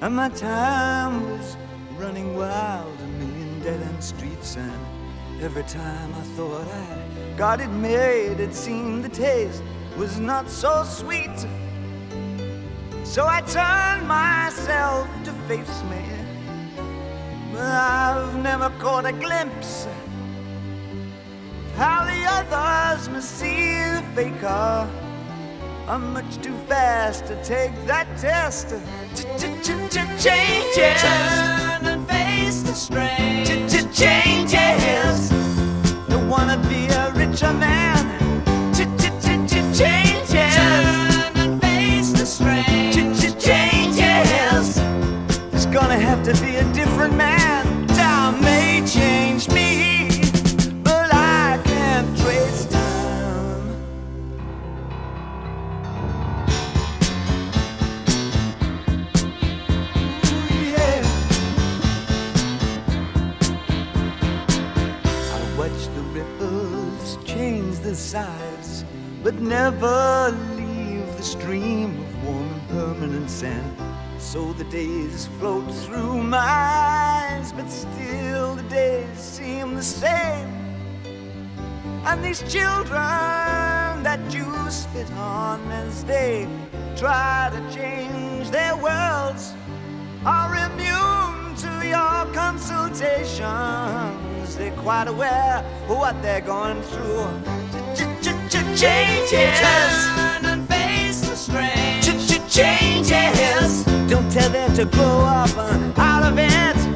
And my time was running wild, a million dead-end streets, and every time I thought I'd got it made, it seemed the taste was not so sweet. So I turned myself to face me, but I've never caught a glimpse of how the others must see the faker. I'm much too fast to take that test. Changes. Turn and face the strain. Changes. Don't wanna be a richer man. Changes. Turn and face the strain. Changes. There's gonna have to be a different man. Time may change me, but I can't trace time. Ooh, yeah. I watch the ripples change the size, but never leave the stream of warm and permanent sand. So the days float through my eyes, but still the days seem the same. And these children that you spit on as they try to change their worlds are immune to your consultations. They're quite aware of what they're going through. Changes. Turn and face the strain. Changes. Don't tell them to grow up out of it.